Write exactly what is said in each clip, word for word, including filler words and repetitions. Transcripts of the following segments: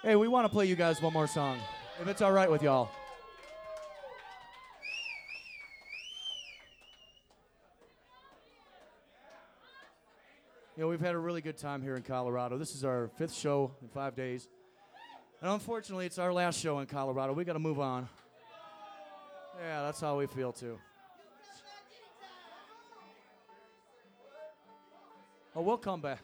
Hey, we want to play you guys one more song, if it's all right with y'all. You know, we've had a really good time here in Colorado. This is our fifth show in five days. And unfortunately, it's our last show in Colorado. We got to move on. Yeah, that's how we feel, too. Oh, we'll come back.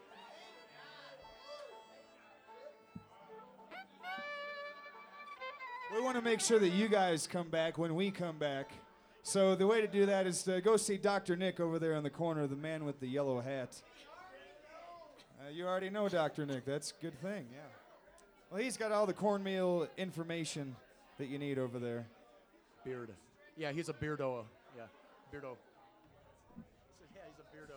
We want to make sure that you guys come back when we come back. So the way to do that is to go see Doctor Nick over there in the corner, the man with the yellow hat. Uh, you already know Doctor Nick. That's a good thing, yeah. Well, he's got all the cornmeal information that you need over there. Beard. Yeah, he's a beardo. Yeah, beardo. Yeah, he's a beardo.